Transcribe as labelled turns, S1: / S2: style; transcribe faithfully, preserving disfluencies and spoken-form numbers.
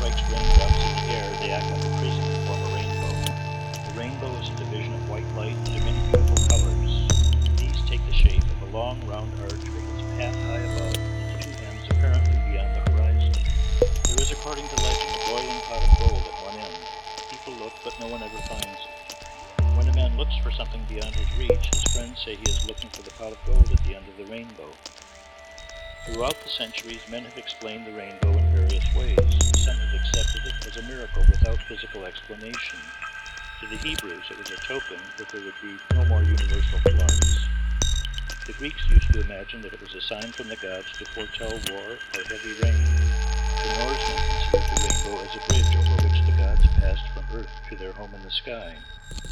S1: strikes raindrops in the air, they act like a prism and form a rainbow. The rainbow is a division of white light into many beautiful colors. These take the shape of a long round arch with its path high above and two ends apparently beyond the horizon. There is, according to legend, a boiling pot of gold at one end. People look, but no one ever finds it. When a man looks for something beyond his reach, his friends say he is looking for the pot of gold at the end of the rainbow. Throughout the centuries, men have explained the rainbow in various ways. Some have accepted it as a miracle without physical explanation. To the Hebrews, it was a token that there would be no more universal floods. The Greeks used to imagine that it was a sign from the gods to foretell war or heavy rain. The Norsemen considered the rainbow as a bridge over which the gods passed from earth to their home in the sky.